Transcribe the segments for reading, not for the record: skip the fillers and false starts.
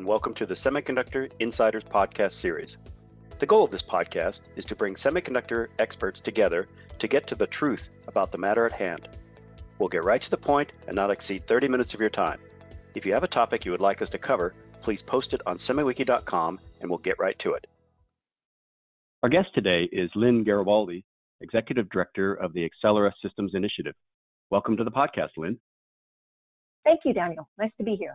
welcome to the Semiconductor Insiders podcast series. The goal of this podcast is to bring semiconductor experts together to get to the truth about the matter at hand. We'll get right to the point and not exceed 30 minutes of your time. If you have a topic you would like us to cover, please post it on semiwiki.com and we'll get right to it. Our guest today is Lynn Garibaldi, Executive Director of the Accelera Systems Initiative. Welcome to the podcast, Lynn. Thank you, Daniel. Nice to be here.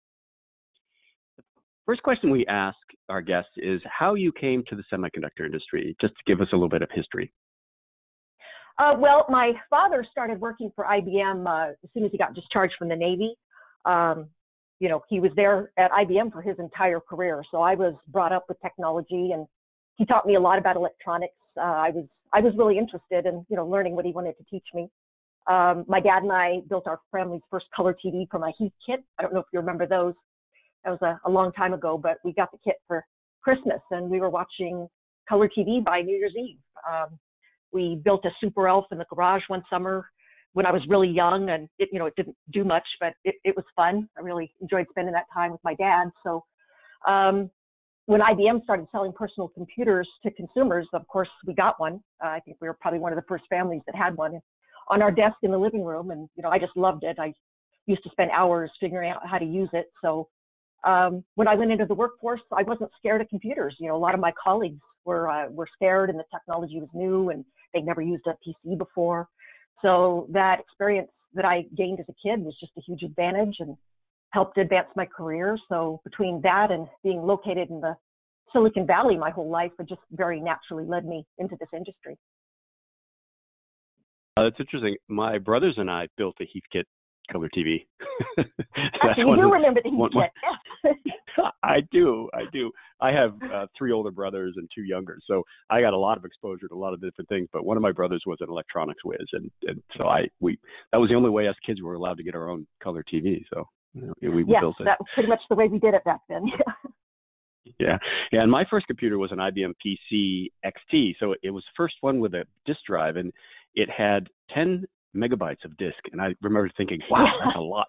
First question we ask our guests is how you came to the semiconductor industry, just to give us a little bit of history. Well, my father started working for IBM as soon as he got discharged from the Navy. He was there at IBM for his entire career. So I was brought up with technology, and he taught me a lot about electronics. I was really interested in, learning what he wanted to teach me. My dad and I built our family's first color TV from a Heathkit. I don't know if you remember those. That was a long time ago, but we got the kit for Christmas, and we were watching color TV by New Year's Eve. We built a Super Elf in the garage one summer when I was really young, and it didn't do much, but it was fun. I really enjoyed spending that time with my dad. So when IBM started selling personal computers to consumers, of course, we got one. I think we were probably one of the first families that had one on our desk in the living room, and I just loved it. I used to spend hours figuring out how to use it. So when I went into the workforce, I wasn't scared of computers. A lot of my colleagues were scared, and the technology was new, and they'd never used a PC before. So that experience that I gained as a kid was just a huge advantage and helped advance my career. So between that and being located in the Silicon Valley my whole life, it just very naturally led me into this industry. That's interesting. My brothers and I built a Heathkit color TV. Actually, you do remember the Heathkit. I do. I have 3 older brothers and 2 younger, so I got a lot of exposure to a lot of different things. But one of my brothers was an electronics whiz, and so that was the only way us kids were allowed to get our own color TV. So we built it. That was pretty much the way we did it back then. Yeah. And my first computer was an IBM PC XT, so it was the first one with a disk drive, and it had 10 megabytes of disk, and I remember thinking, wow, that's a lot.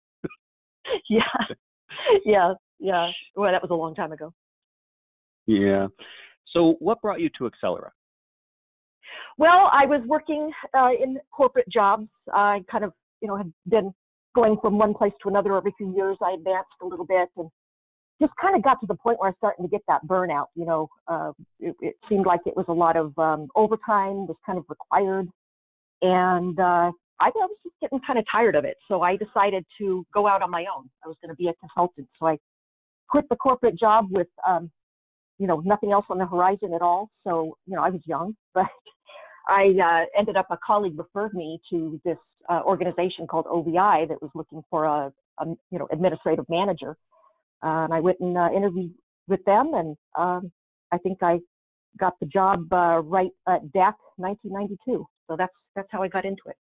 Yeah. Well, that was a long time ago. Yeah. So what brought you to Accelera? Well, I was working in corporate jobs. I kind of, had been going from one place to another every few years. I advanced a little bit and just kind of got to the point where I was starting to get that burnout. It seemed like it was a lot of overtime was kind of required. And I was just getting kind of tired of it. So I decided to go out on my own. I was going to be a consultant. So I quit the corporate job with, nothing else on the horizon at all. So, I was young, but I ended up, a colleague referred me to this organization called OVI that was looking for a administrative manager. And I went and interviewed with them. And I think I got the job right at DAC 1992. So that's how I got into it.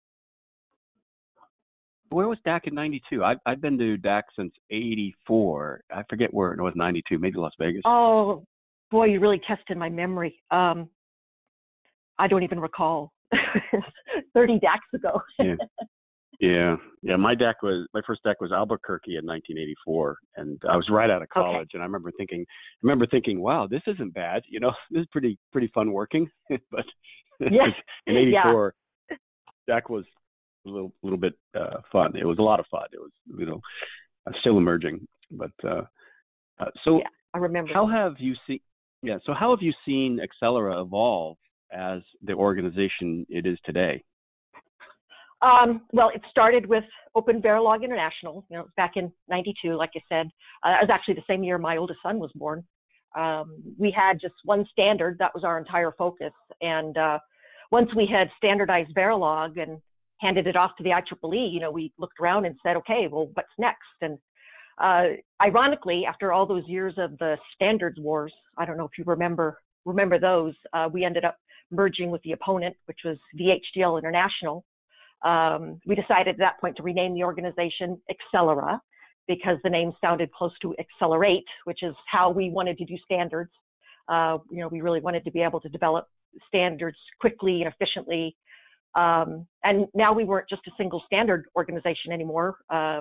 Where was DAC in 92? I've been to DAC since 84. I forget where it was, 92, maybe Las Vegas. Oh, boy, you really tested my memory. I don't even recall. 30 DACs ago. Yeah. My first DAC was Albuquerque in 1984, and I was right out of college. Okay. And I remember thinking, wow, this isn't bad. This is pretty fun working. But in 84, DAC was a little bit fun. It was a lot of fun. It was, still emerging. But so I remember. How have you seen Accelera evolve as the organization it is today? Well, it started with Open Verilog International, back in 92, like I said. It was actually the same year my oldest son was born. We had just one standard. That was our entire focus. And once we had standardized Verilog and handed it off to the IEEE, we looked around and said, okay, well, what's next? And ironically, after all those years of the standards wars, I don't know if you remember those, we ended up merging with the opponent, which was VHDL International. We decided at that point to rename the organization Accelera because the name sounded close to accelerate, which is how we wanted to do standards. We really wanted to be able to develop standards quickly and efficiently. And now we weren't just a single standard organization anymore.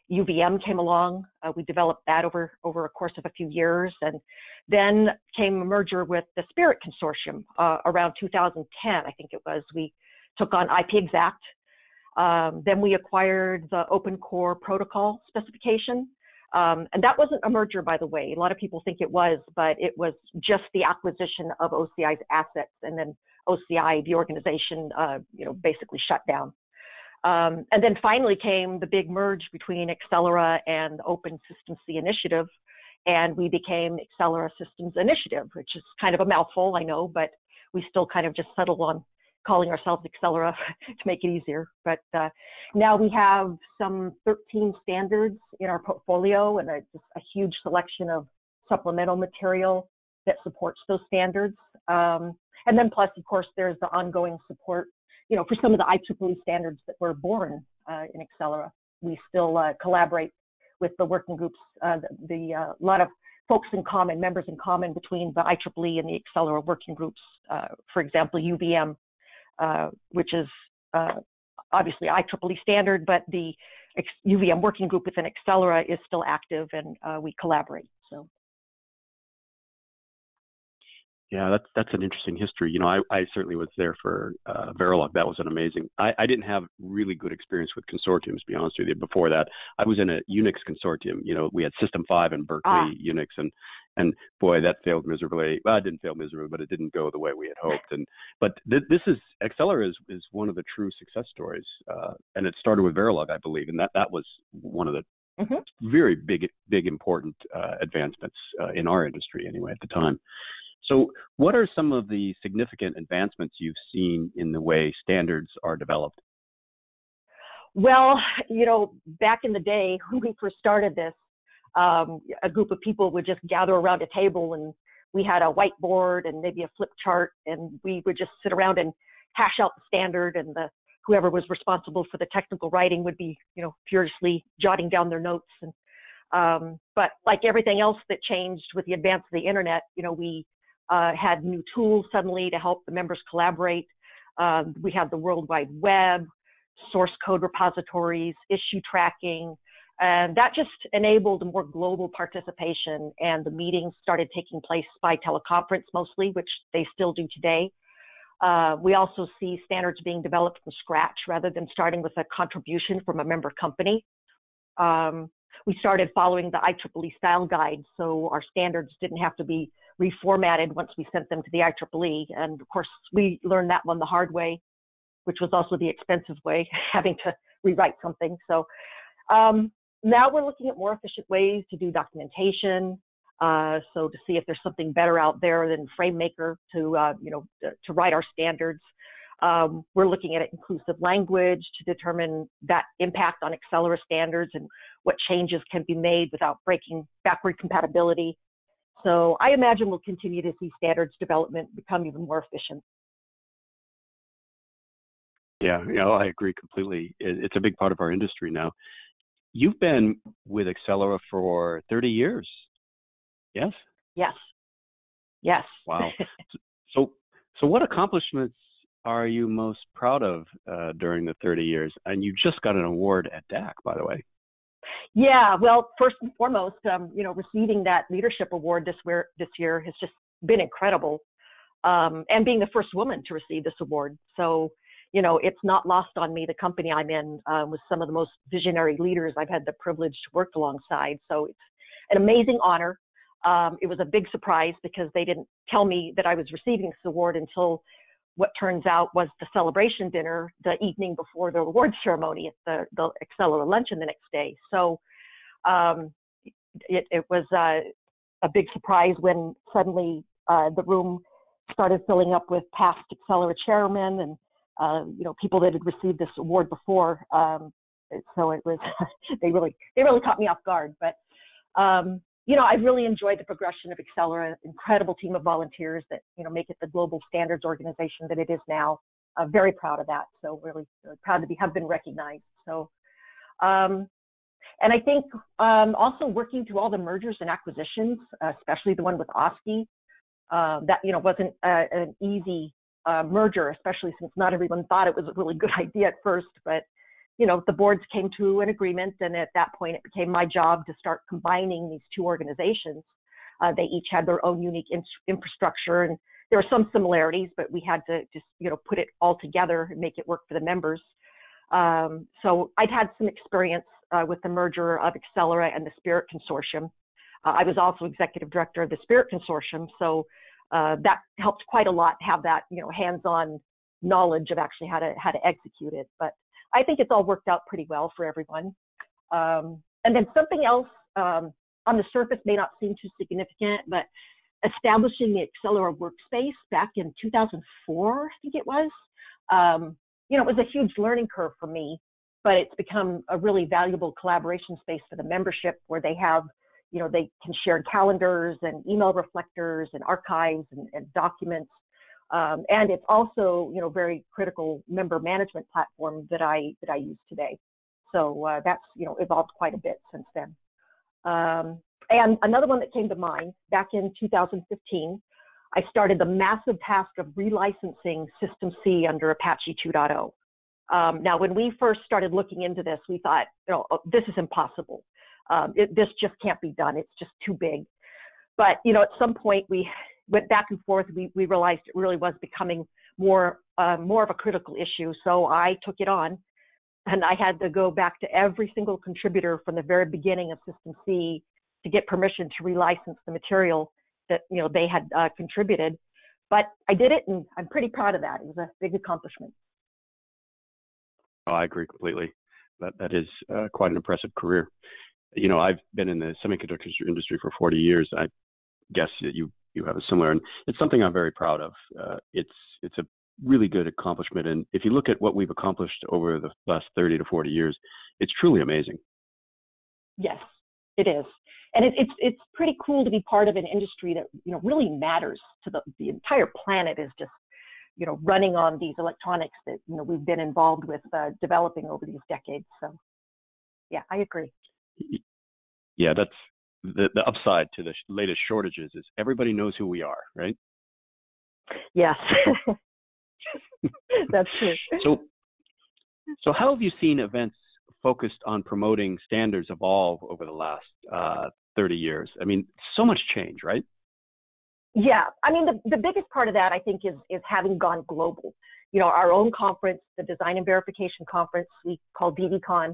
UVM came along. We developed that over a course of a few years, and then came a merger with the Spirit Consortium around 2010, I think it was. We took on IPXACT. Then we acquired the Open Core Protocol specification. And that wasn't a merger, by the way. A lot of people think it was, but it was just the acquisition of OCI's assets, and then OCI, the organization, basically shut down. And then finally came the big merge between Accelera and Open Systems C Initiative, and we became Accelera Systems Initiative, which is kind of a mouthful, I know, but we still kind of just settled on calling ourselves Accelera to make it easier. But now we have some 13 standards in our portfolio, and just a huge selection of supplemental material that supports those standards. And then plus, of course, there's the ongoing support, for some of the IEEE standards that were born in Accelera. We still collaborate with the working groups, a lot of folks in common, members in common between the IEEE and the Accelera working groups. For example, UVM, which is obviously IEEE standard, but the UVM working group within Accelera is still active, and we collaborate. So. Yeah, that's an interesting history. I certainly was there for Verilog. That was an amazing. I didn't have really good experience with consortiums, to be honest with you. Before that, I was in a Unix consortium. We had System 5 and Berkeley Unix, and boy, that failed miserably. Well, it didn't fail miserably, but it didn't go the way we had hoped. But this is Accelera is one of the true success stories, and it started with Verilog, I believe, and that was one of the very big important advancements in our industry anyway at the time. So what are some of the significant advancements you've seen in the way standards are developed? Well, back in the day when we first started this, a group of people would just gather around a table, and we had a whiteboard and maybe a flip chart, and we would just sit around and hash out the standard, and whoever was responsible for the technical writing would be, furiously jotting down their notes. And but like everything else that changed with the advance of the internet, we had new tools suddenly to help the members collaborate. We had the World Wide Web, source code repositories, issue tracking, and that just enabled more global participation, and the meetings started taking place by teleconference mostly, which they still do today. We also see standards being developed from scratch rather than starting with a contribution from a member company. We started following the IEEE style guide, so our standards didn't have to be reformatted once we sent them to the IEEE. And of course, we learned that one the hard way, which was also the expensive way, having to rewrite something. So now we're looking at more efficient ways to do documentation. So to see if there's something better out there than FrameMaker to write our standards. We're looking at inclusive language to determine that impact on Accelera standards and what changes can be made without breaking backward compatibility. So I imagine we'll continue to see standards development become even more efficient. Yeah, I agree completely. It's a big part of our industry now. You've been with Accelera for 30 years. Yes? Yes. Wow. So what accomplishments are you most proud of during the 30 years? And you just got an award at DAC, by the way. Yeah, well, first and foremost, receiving that leadership award this year has just been incredible, and being the first woman to receive this award. So, it's not lost on me. The company I'm in was some of the most visionary leaders I've had the privilege to work alongside. So it's an amazing honor. It was a big surprise because they didn't tell me that I was receiving this award until what turns out was the celebration dinner the evening before the award ceremony at the Accelera luncheon the next day. So it was a big surprise when suddenly the room started filling up with past Accelera chairmen and people that had received this award before. So it was they really caught me off guard. But I've really enjoyed the progression of Accelera, incredible team of volunteers that, make it the global standards organization that it is now. Very proud of that. So really proud to have been recognized. So, and I think also working through all the mergers and acquisitions, especially the one with OSCE, that, wasn't an easy merger, especially since not everyone thought it was a really good idea at first. But the boards came to an agreement, and at that point, it became my job to start combining these two organizations. They each had their own unique infrastructure, and there were some similarities, but we had to just, put it all together and make it work for the members. So I'd had some experience with the merger of Accelera and the Spirit Consortium. I was also executive director of the Spirit Consortium, so that helped quite a lot to have that, hands-on knowledge of actually how to execute it. But I think it's all worked out pretty well for everyone. And then something else on the surface may not seem too significant, but establishing the Accelera workspace back in 2004, I think it was, it was a huge learning curve for me, but it's become a really valuable collaboration space for the membership where they have, they can share calendars and email reflectors and archives and documents. And it's also, very critical member management platform that I use today. So that's, evolved quite a bit since then. And another one that came to mind, back in 2015, I started the massive task of relicensing System C under Apache 2.0. Now, when we first started looking into this, we thought, this is impossible. This just can't be done. It's just too big. But, at some point we went back and forth. We realized it really was becoming more of a critical issue. So I took it on, and I had to go back to every single contributor from the very beginning of System C to get permission to relicense the material that, they had contributed. But I did it, and I'm pretty proud of that. It was a big accomplishment. Oh, I agree completely. That is quite an impressive career. I've been in the semiconductor industry for 40 years. I guess that you have a similar, and it's something I'm very proud of. It's a really good accomplishment. And if you look at what we've accomplished over the last 30 to 40 years, it's truly amazing. Yes, it is. And it's pretty cool to be part of an industry that, really matters to the entire planet is just, running on these electronics that, we've been involved with developing over these decades. So, yeah, I agree. Yeah, that's the upside to the latest shortages is everybody knows who we are, right? Yes, that's true. So how have you seen events focused on promoting standards evolve over the last 30 years? I mean, so much change, right? Yeah, I mean, the biggest part of that, I think, is having gone global. Our own conference, the Design and Verification Conference, we call DVCon,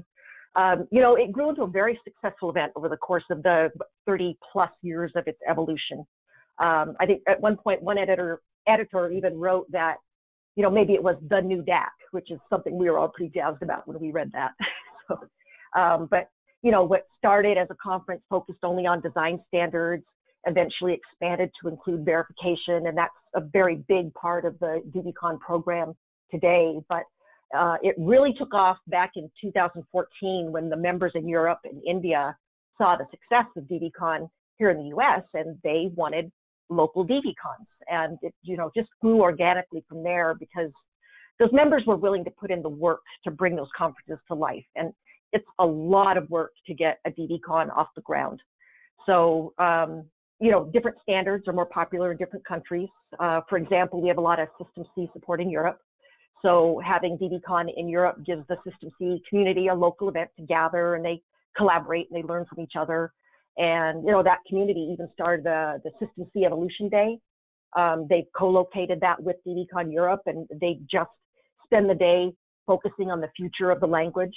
it grew into a very successful event over the course of the 30 plus years of its evolution. I think at one point, one editor even wrote that, maybe it was the new DAC, which is something we were all pretty jazzed about when we read that. So, but, what started as a conference focused only on design standards eventually expanded to include verification, and that's a very big part of the DVCon program today. But it really took off back in 2014 when the members in Europe and India saw the success of DVCon here in the U.S. and they wanted local DVCons. And it, just grew organically from there because those members were willing to put in the work to bring those conferences to life. And it's a lot of work to get a DVCon off the ground. So, different standards are more popular in different countries. For example, we have a lot of System C support in Europe. So having DVCon in Europe gives the System C community a local event to gather, and they collaborate and they learn from each other. And, that community even started the System C Evolution Day. They've co-located that with DVCon Europe, and they just spend the day focusing on the future of the language.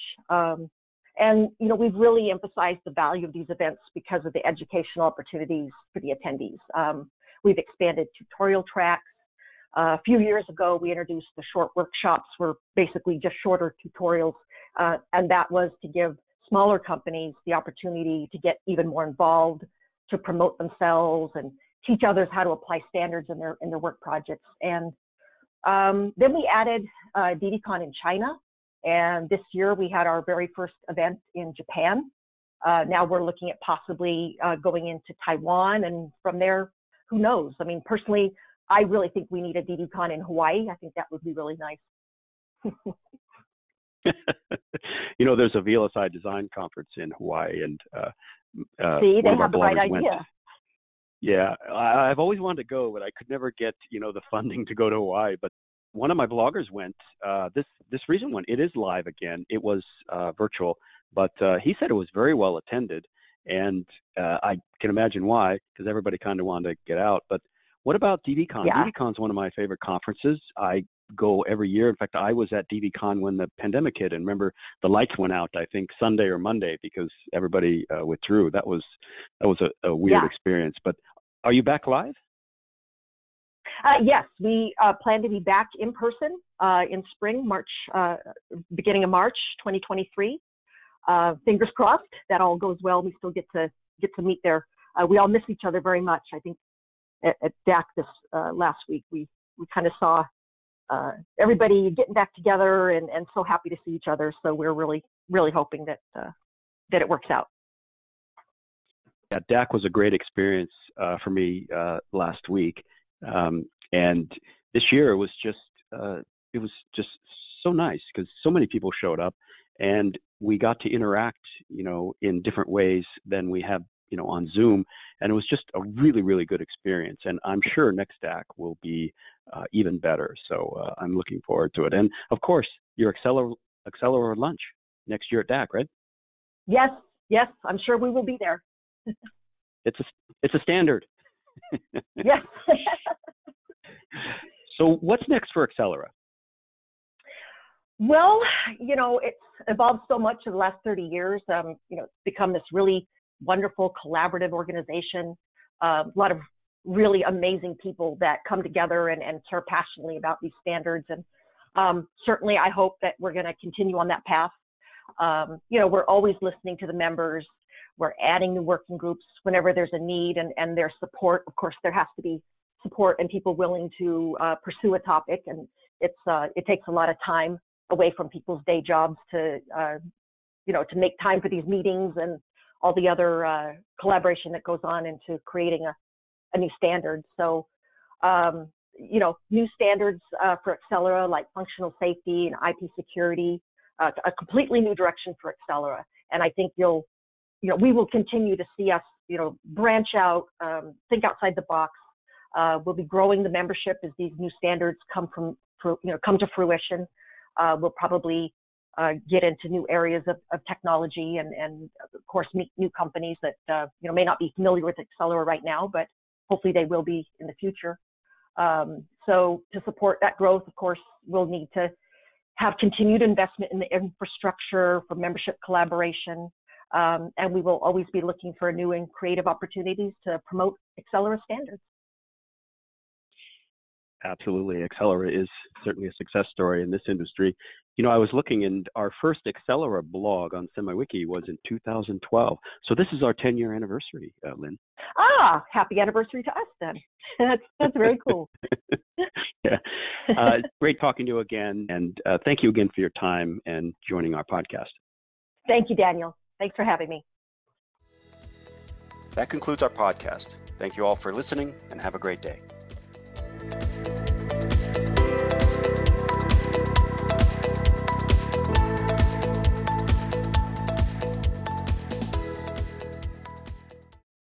And, we've really emphasized the value of these events because of the educational opportunities for the attendees. We've expanded tutorial tracks. A few years ago, we introduced the short workshops, were basically just shorter tutorials, and that was to give smaller companies the opportunity to get even more involved, to promote themselves and teach others how to apply standards in their work projects. And then we added DVCon in China, and this year we had our very first event in Japan. Now we're looking at possibly going into Taiwan, and from there, who knows? I mean, personally, I really think we need a DVCon in Hawaii. I think that would be really nice. There's a VLSI design conference in Hawaii, and see, they have the right idea. Yeah, I've always wanted to go, but I could never get, the funding to go to Hawaii. But one of my bloggers went, this recent one, it is live again. It was virtual, but he said it was very well attended. And I can imagine why, because everybody kind of wanted to get out. But what about DVCon? Yeah. DVCon is one of my favorite conferences. I go every year. In fact, I was at DVCon when the pandemic hit, and remember the lights went out, I think Sunday or Monday, because everybody withdrew. That was a weird experience. But are you back live? Yes, we plan to be back in person in spring, beginning of March 2023. Fingers crossed that all goes well. We still get to meet there. We all miss each other very much. I think at DAC this last week, we kind of saw everybody getting back together and so happy to see each other. So we're really, really hoping that it works out. Yeah, DAC was a great experience for me last week. And this year it was just so nice because so many people showed up and we got to interact, in different ways than we have, on Zoom. And it was just a really, really good experience. And I'm sure next DAC will be even better. So I'm looking forward to it. And of course, your Accelera lunch next year at DAC, right? Yes, I'm sure we will be there. It's a standard. Yes. So what's next for Accelera? Well, it's evolved so much in the last 30 years. It's become this really wonderful collaborative organization. A lot of really amazing people that come together and care passionately about these standards. And certainly I hope that we're going to continue on that path. We're always listening to the members. We're adding new working groups whenever there's a need and their support. Of course, there has to be support and people willing to pursue a topic. And it takes a lot of time away from people's day jobs to make time for these meetings and all the other collaboration that goes on into creating a new standard. So, new standards for Accelera, like functional safety and IP security, a completely new direction for Accelera. And I think we will continue to see us, branch out, think outside the box. We'll be growing the membership as these new standards come to fruition. We'll probably get into new areas of technology and of course meet new companies that may not be familiar with Accelera right now, but hopefully they will be in the future. So to support that growth, of course, we'll need to have continued investment in the infrastructure for membership collaboration. And we will always be looking for new and creative opportunities to promote Accelera standards. Absolutely. Accelera is certainly a success story in this industry. I was looking, and our first Accelera blog on SemiWiki was in 2012. So this is our 10-year anniversary, Lynn. Happy anniversary to us then. That's very cool. Yeah. Great talking to you again. And thank you again for your time and joining our podcast. Thank you, Daniel. Thanks for having me. That concludes our podcast. Thank you all for listening and have a great day.